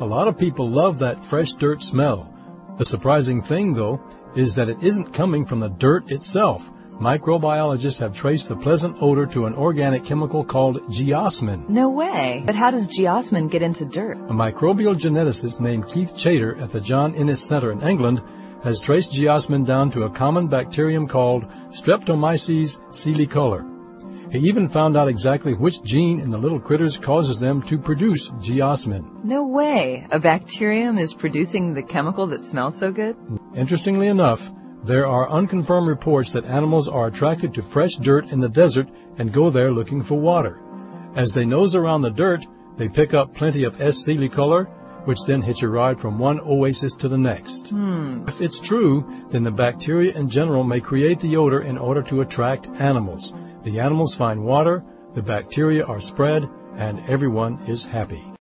A lot of people love that fresh dirt smell. The surprising thing, though, is that it isn't coming from the dirt itself. Microbiologists have traced the pleasant odor to an organic chemical called geosmin. No way. But how does geosmin get into dirt? A microbial geneticist named Keith Chater at the John Innes Center in England has traced geosmin down to a common bacterium called Streptomyces silicolor. He even found out exactly which gene in the little critters causes them to produce geosmin. No way. A bacterium is producing the chemical that smells so good? Interestingly enough, there are unconfirmed reports that animals are attracted to fresh dirt in the desert and go there looking for water. As they nose around the dirt, they pick up plenty of S. silicolor, which then hitch a ride from one oasis to the next. If it's true, then the bacteria in general may create the odor in order to attract animals. The animals find water, the bacteria are spread, and everyone is happy.